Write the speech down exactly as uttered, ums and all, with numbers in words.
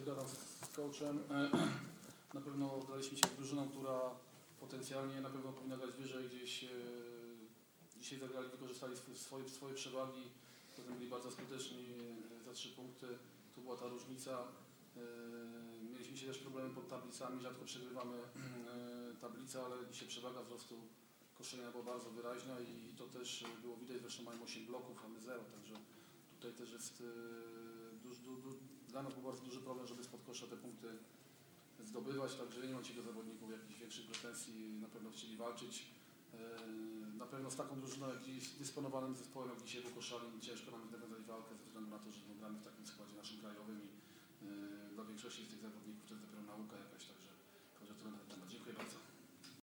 zgadzam z coachem. Na pewno daliśmy się z drużyną, która potencjalnie na pewno powinna grać wyżej gdzieś. Dzisiaj zagrali, wykorzystali swoje, swoje przewagi, potem byli bardzo skuteczni za trzy punkty. Tu była ta różnica. Mieliśmy się też problemy pod tablicami, rzadko przegrywamy tablicę, ale dzisiaj przewaga wzrostu koszenia była bardzo wyraźna i to też było widać, zresztą mają osiem bloków, a my zero, także tutaj też jest duży, du, du, dla nas był bardzo duży problem, żeby spod kosza te punkty zdobywać, także nie macie do zawodników jakichś większych pretensji, na pewno chcieli walczyć. Na pewno z taką drużyną, jak dziś, dysponowanym zespołem, jak dzisiaj Koszalin, ciężko nam nawiązać walkę ze względu na to, że no, gramy w takim składzie naszym krajowym i yy, dla większości z tych zawodników to jest dopiero nauka jakaś, także, także to na ten temat. Dziękuję bardzo.